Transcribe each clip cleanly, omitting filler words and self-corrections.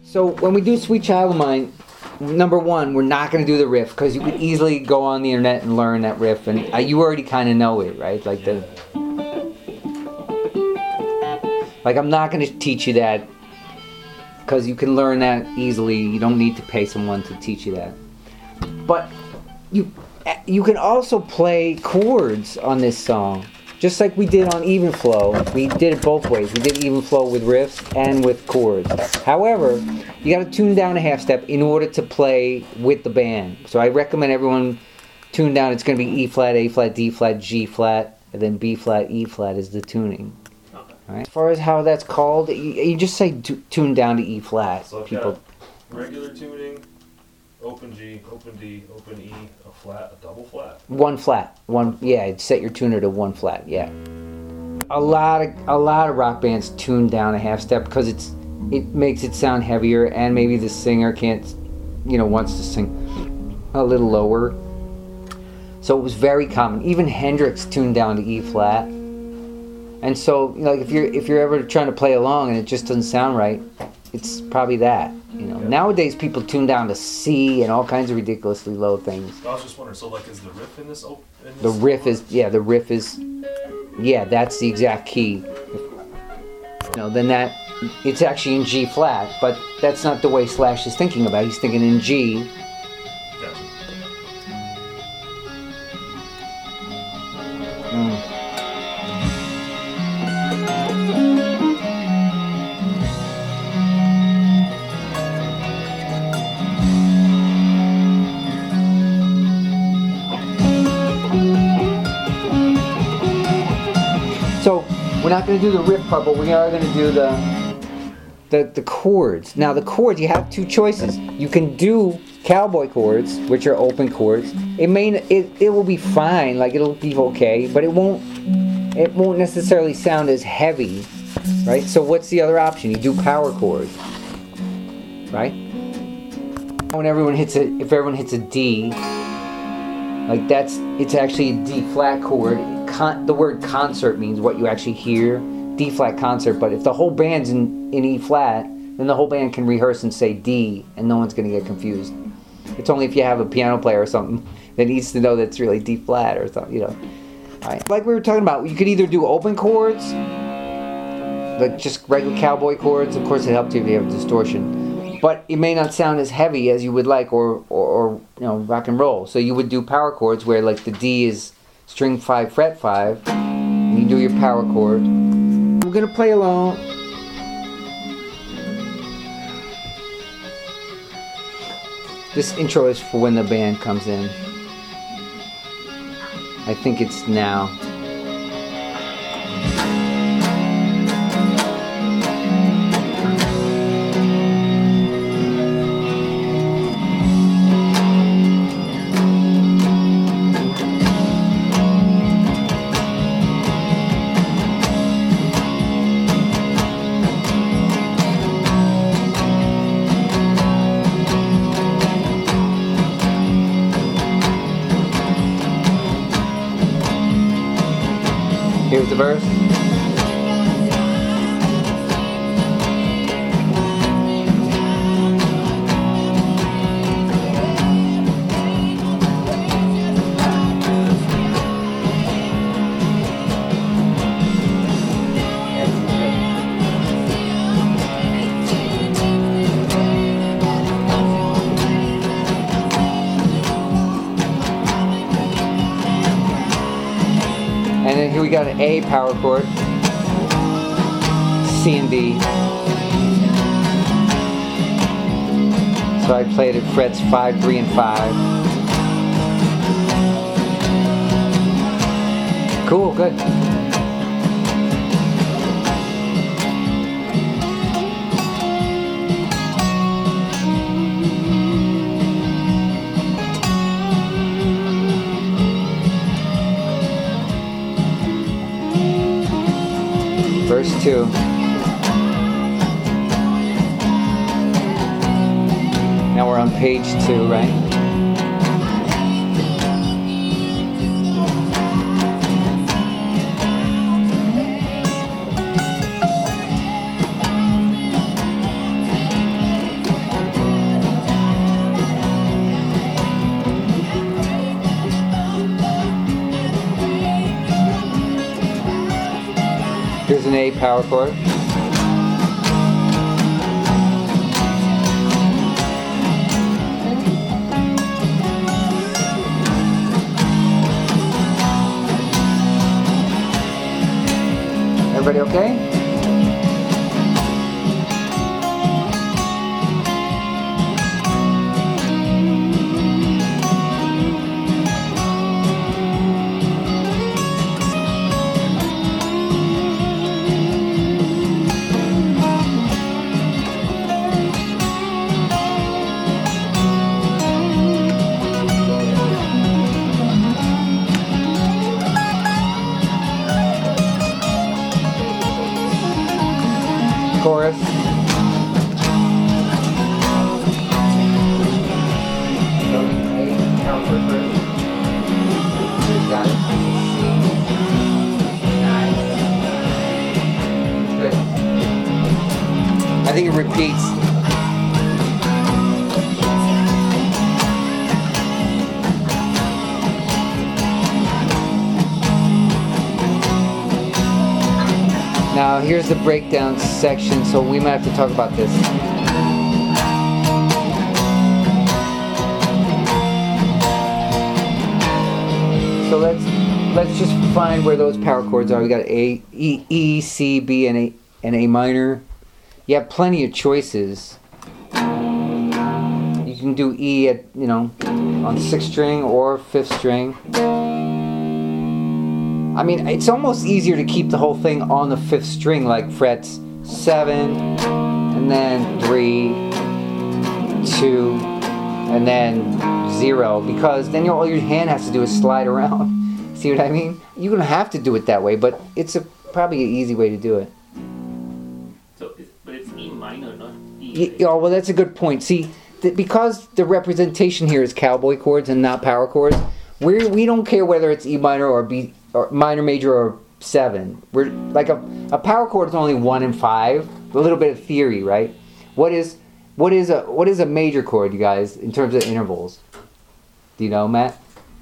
So when we do Sweet Child of Mine, number one, we're not going to do the riff because you could easily go on the internet and learn that riff, and you already kind of know it, right? Like I'm not going to teach you that because you can learn that easily. You don't need to pay someone to teach you that. But you can also play chords on this song, just like we did on Even Flow. We did it both ways. We did Even Flow with riffs and with chords. However, you got to tune down a half step in order to play with the band. So I recommend everyone tune down. It's going to be E flat, A flat, D flat, G flat, and then B flat, E flat is the tuning. Okay. Right? As far as how that's called, you just say tune down to E flat. So I've got regular tuning, open G, open D, open E, a flat, a double flat. One flat. Set your tuner to one flat, yeah. A lot of rock bands tune down a half step because it makes it sound heavier, and maybe the singer wants to sing a little lower. So it was very common. Even Hendrix tuned down to E flat. And so, like if you're ever trying to play along and it just doesn't sound right, it's probably that. Nowadays people tune down to C and all kinds of ridiculously low things. I was just wondering, so like is the riff in this? The riff is that's the exact key. Then that it's actually in G flat, but that's not the way Slash is thinking about it. He's thinking in G. Gotcha. So we're not going to do the riff part, but we are going to do the chords. Now the chords, you have two choices. You can do cowboy chords, which are open chords. It will be fine, like it'll be okay, but it won't necessarily sound as heavy, right? So what's the other option? You do power chords, right? If everyone hits a D, like it's actually a D flat chord. The word concert means what you actually hear, D flat concert, but if the whole band's in E flat, then the whole band can rehearse and say D, and no one's going to get confused. It's only if you have a piano player or something that needs to know that it's really D flat or something, Right. Like we were talking about, you could either do open chords, like just regular cowboy chords. Of course it helps you if you have distortion, but it may not sound as heavy as you would like, or rock and roll. So you would do power chords where like the D is string 5 fret 5, and you do your power chord. We're gonna play along. This intro is for when the band comes in. I think it's now. Here's the verse. And then here we got an A power chord, C and D. So I played it frets 5, 3, and 5. Cool, good. Verse 2. Now we're on page 2, right? A power chord. Everybody okay? Chorus. Got it. Good. I think it repeats. Now here's the breakdown section, so we might have to talk about this. So let's just find where those power chords are. We got A, E, C, B, and A minor. You have plenty of choices. You can do E at on 6th string or 5th string. I mean, it's almost easier to keep the whole thing on the 5th string, like frets 7, and then 3, 2, and then 0, because then all your hand has to do is slide around. See what I mean? You don't have to do it that way, but it's probably an easy way to do it. So, but it's E minor, not E. Oh, well, that's a good point. See, because the representation here is cowboy chords and not power chords, we don't care whether it's E minor or B or minor, major, or 7. We're like a power chord is only 1 and 5. A little bit of theory, right? What is a major chord, you guys, in terms of intervals? Do you know, Matt?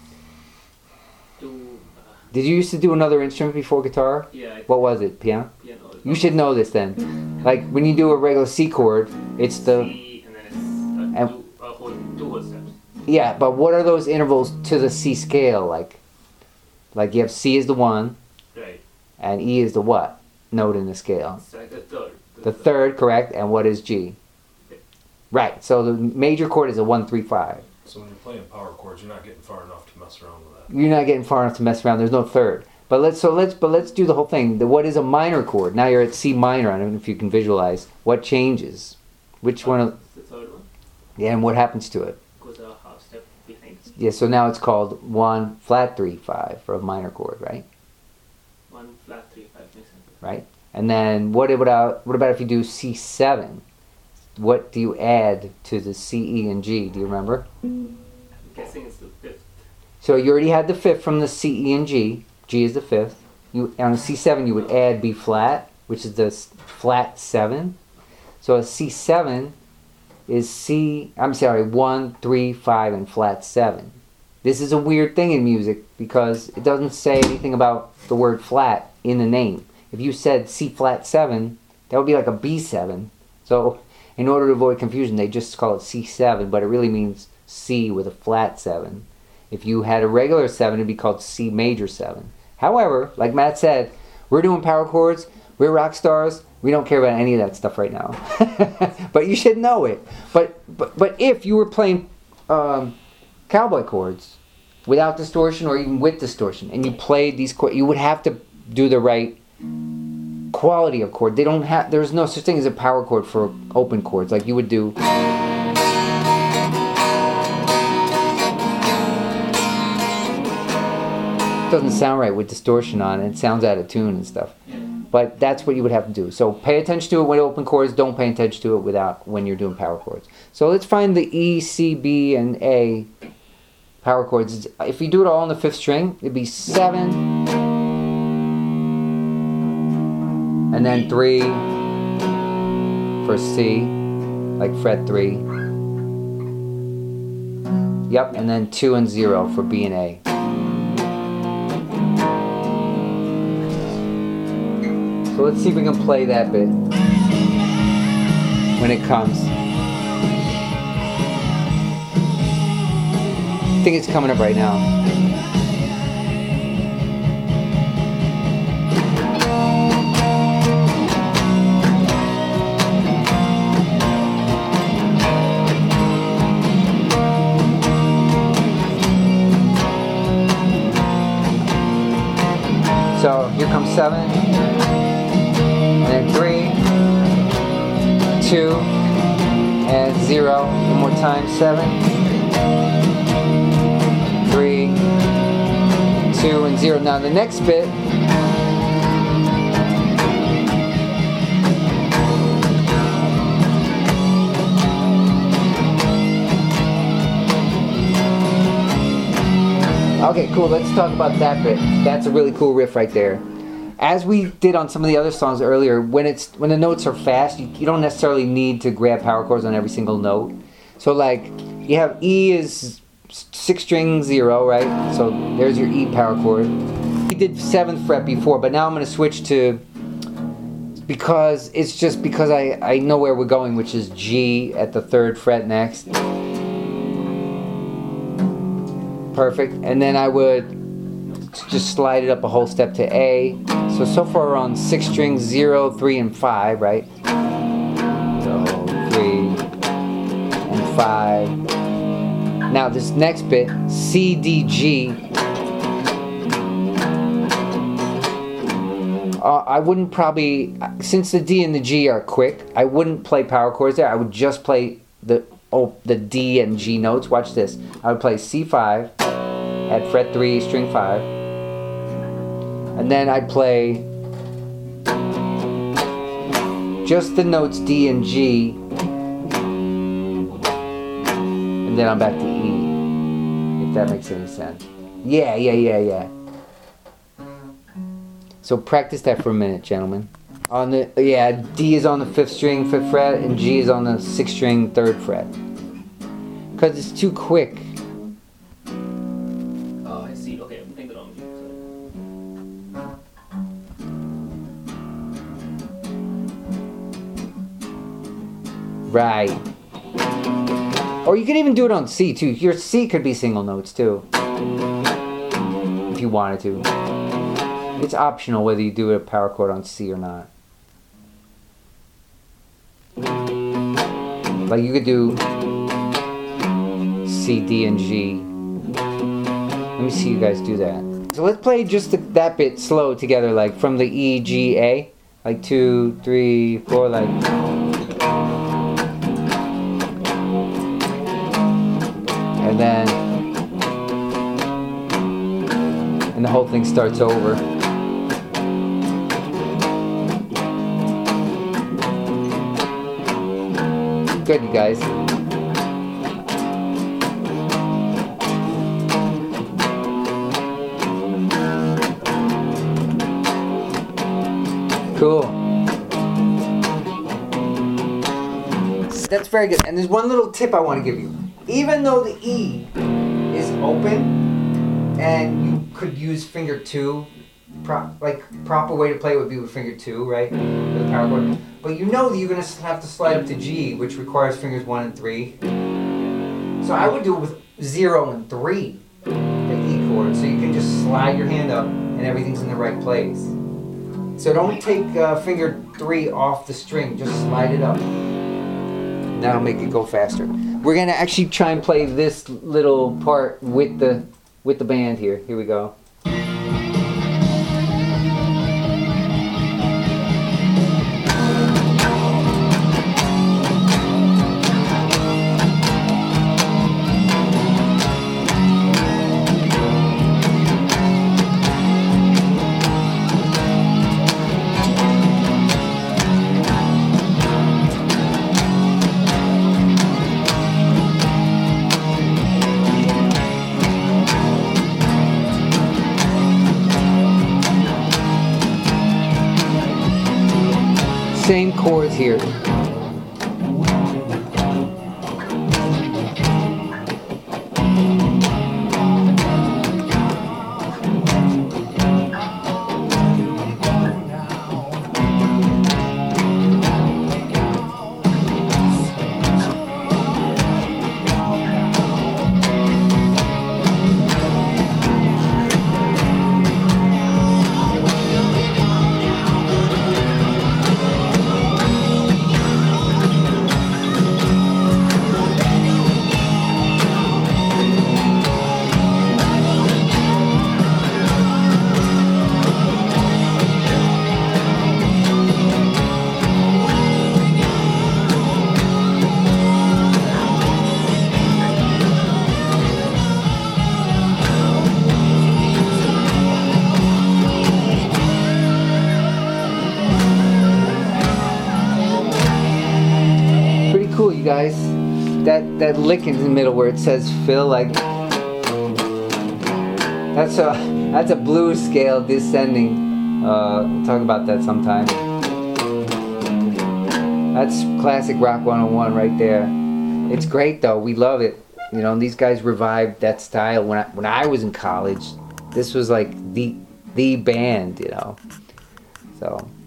Did you used to do another instrument before guitar? Yeah. What was it? Piano? Piano. You should know this then. Like when you do a regular C chord, it's the C, and then it's two whole steps. yeah. But what are those intervals to the C scale like? Like you have C is the 1, Right. and E is the what note in the scale? It's like the third. The 3rd, correct. And what is G? Okay. Right. So the major chord is a 1, 3, 5. So when you're playing power chords, you're not getting far enough to mess around with that. You're not getting far enough to mess around. There's no 3rd. But let's do the whole thing. What is a minor chord? Now you're at C minor. I don't know if you can visualize what changes. Which one? It's the third one. Yeah, and what happens to it? Goes a half step behind. Yeah, so now it's called 1 flat 3 5 for a minor chord, right? 1 flat 3 5 makes sense. Right. And then what about if you do C7? What do you add to the C, E, and G? Do you remember? I'm guessing it's the 5th. So you already had the 5th from the C, E, and G. G is the 5th. On a C7 you would add B flat, which is the flat 7. So a C7 is 1, 3, 5, and flat 7. This is a weird thing in music because it doesn't say anything about the word flat in the name. If you said C flat 7, that would be like a B7. So in order to avoid confusion, they just call it C7, but it really means C with a flat 7. If you had a regular 7, it'd be called C major 7. However, like Matt said, we're doing power chords, we're rock stars, we don't care about any of that stuff right now. But you should know it. But if you were playing cowboy chords without distortion or even with distortion, and you played these chords, you would have to do the right quality of chord. There's no such thing as a power chord for open chords. Like you would do. It doesn't sound right with distortion on it. It sounds out of tune and stuff. But that's what you would have to do. So pay attention to it when open chords. Don't pay attention to it when you're doing power chords. So let's find the E, C, B, and A power chords. If you do it all on the 5th string, it'd be 7, and then 3 for C, like fret 3. Yep, and then 2 and 0 for B and A. So let's see if we can play that bit when it comes. I think it's coming up right now. So here comes 7, and then 3, 2, and 0. One more time, 7, 3, 2, and 0. Now the next bit, okay, cool, let's talk about that bit. That's a really cool riff right there. As we did on some of the other songs earlier, when the notes are fast, you don't necessarily need to grab power chords on every single note. So like, you have E is 6 string 0, right? So there's your E power chord. We did 7th fret before, but now I'm going to switch to, because I know where we're going, which is G at the 3rd fret next. Perfect. And then I would just slide it up a whole step to A. So far we're on 6 strings, 0, 3, and 5, right? So 3 and 5. Now this next bit, C, D, G. I wouldn't probably, since the D and the G are quick, I wouldn't play power chords there. I would just play the D and G notes. Watch this. I would play C5 at fret 3, string 5. And then I'd play just the notes D and G. And then I'm back to E. If that makes any sense. Yeah. So practice that for a minute, gentlemen. D is on the 5th string, 5th fret, and G is on the 6th string, 3rd fret. Because it's too quick. Oh, I see. Okay, I'm thinking wrong. Right. Or you could even do it on C too. Your C could be single notes too, if you wanted to. It's optional whether you do a power chord on C or not. Like you could do C, D, and G. Let me see you guys do that. So let's play just that bit slow together, like from the E, G, A. Like 2, 3, 4, like. And then, and the whole thing starts over. Good, you guys. Cool. That's very good. And there's one little tip I want to give you. Even though the E is open, and you could use finger 2, proper way to play would be with finger 2, right? With the power chord. But you know that you're going to have to slide up to G, which requires fingers 1 and 3. So I would do it with 0 and 3, the E chord. So you can just slide your hand up, and everything's in the right place. So don't take finger 3 off the string, just slide it up. That'll make it go faster. We're gonna actually try and play this little part with the band here. Here we go. Same chords here. that lick in the middle where it says fill, like that's a blues scale descending. We'll talk about that sometime. That's classic Rock 101 right there. It's great though. We love it. You know, these guys revived that style when I was in college. This was like the band, you know. So